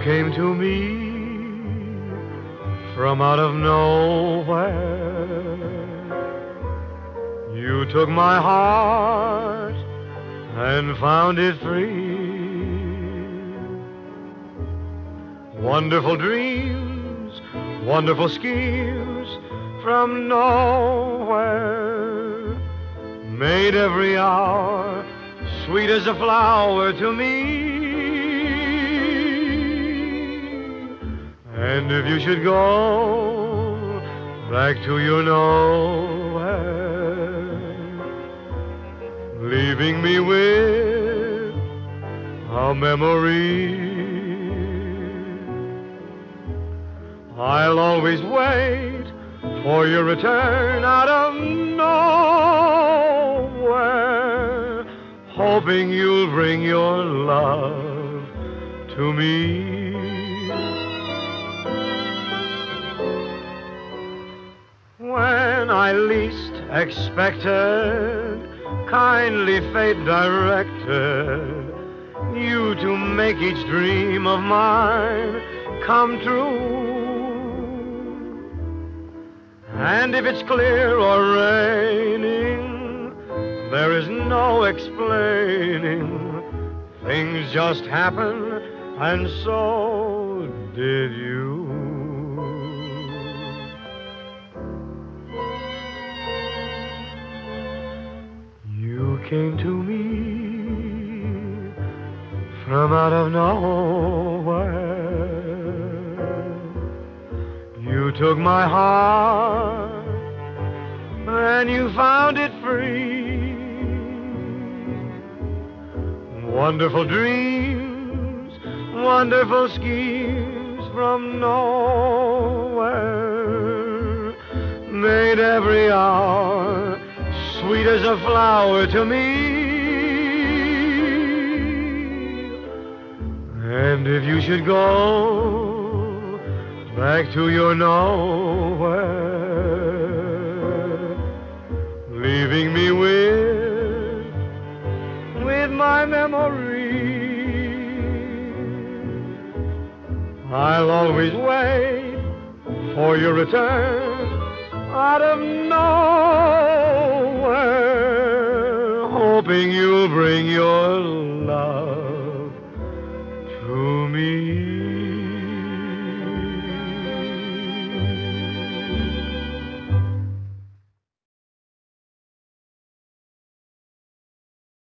came to me from out of nowhere. You took my heart and found it free. Wonderful dreams, wonderful schemes from nowhere made every hour sweet as a flower to me. And if you should go back to your nowhere, leaving me with a memory, I'll always wait for your return out of nowhere, hoping you'll bring your love to me. When I least expected, kindly fate directed you to make each dream of mine come true. And if it's clear or raining, there is no explaining. Things just happen, and so did you. You came to me from out of nowhere. You took my heart and you found it free. Wonderful dreams, wonderful schemes from nowhere made every hour sweet as a flower to me. And if you should go back to your nowhere, leaving me with my memory, I'll always wait for your return out of nowhere, hoping you'll bring your